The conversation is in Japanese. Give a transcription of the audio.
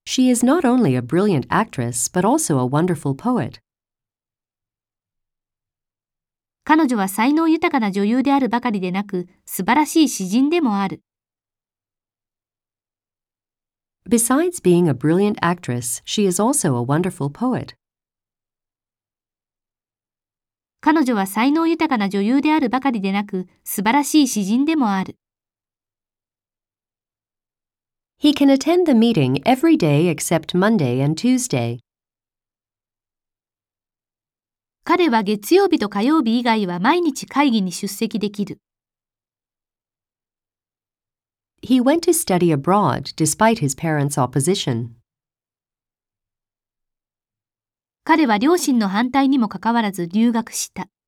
She is not only a brilliant actress, but also a wonderful poet. 彼女は才能豊かな女優であるばかりでなく、素晴らしい詩人でもある。 Besides being a brilliant actress, she is also a wonderful poet. 彼女は才能豊かな女優であるばかりでなく、素晴らしい詩人でもある。 He can attend the meeting every day except Monday and Tuesday. 彼は月曜日と火曜日以外は毎日会議に出席できる。 He went to study abroad despite his parents' opposition. 彼は両親の反対にもかかわらず留学した。